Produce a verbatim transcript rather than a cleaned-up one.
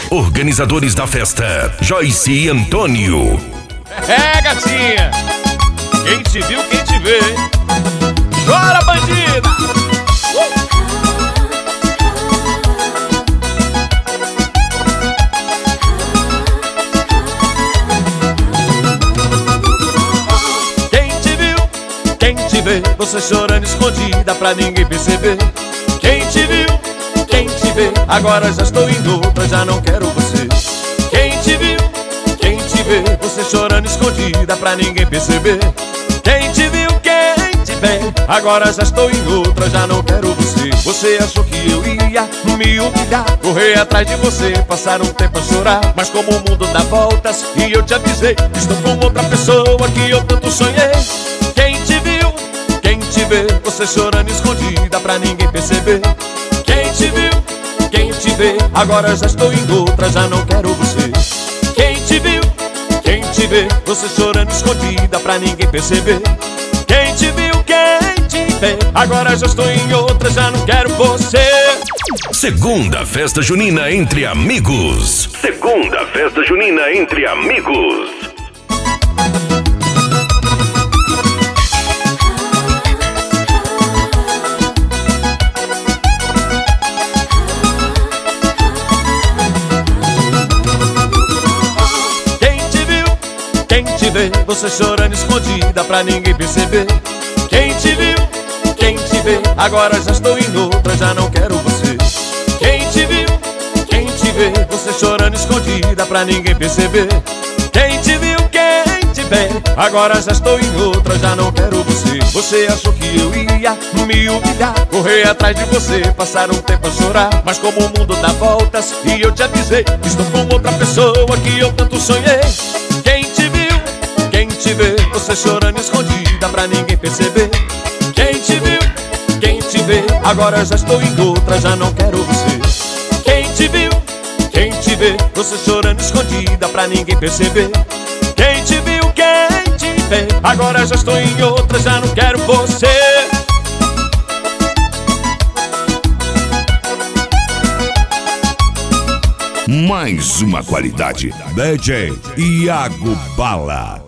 Organizadores da festa, Joyce e Antônio. É, gatinha, quem te viu, quem te vê, hein? Chora, bandida! Uh! Quem te viu, quem te vê, você chorando escondida pra ninguém perceber. Quem te viu, quem te vê, agora já estou em outra, já não quero você. Quem te viu, quem te vê, você chorando escondida pra ninguém perceber. Quem te viu, quem te vê, agora já estou em outra, já não quero você. Você achou que eu ia me humilhar, correr atrás de você, passar um tempo a chorar. Mas como o mundo dá voltas e eu te avisei, estou com outra pessoa que eu tanto sonhei. Quem te viu, quem te vê, você chorando escondida pra ninguém perceber. Quem te viu, quem te vê, agora já estou em outra, já não quero você. Quem te viu, quem te vê, você chorando escondida pra ninguém perceber. Quem te viu, quem te vê, agora já estou em outra, já não quero você. Segunda festa junina entre amigos. Segunda festa junina entre amigos. Você chorando escondida pra ninguém perceber. Quem te viu, quem te vê, agora já estou em outra, já não quero você. Quem te viu, quem te vê, você chorando escondida pra ninguém perceber. Quem te viu, quem te vê, agora já estou em outra, já não quero você. Você achou que eu ia me humilhar, correr atrás de você, passar um tempo a chorar. Mas como o mundo dá voltas e eu te avisei, estou com outra pessoa que eu tanto sonhei. Quem te viu, quem te vê, você chorando escondida pra ninguém perceber. Quem te viu, quem te vê, agora já estou em outra, já não quero você. Quem te viu, quem te vê, você chorando escondida pra ninguém perceber. Quem te viu, quem te vê, agora já estou em outra, já não quero você. Mais uma qualidade. D J Iago Bala.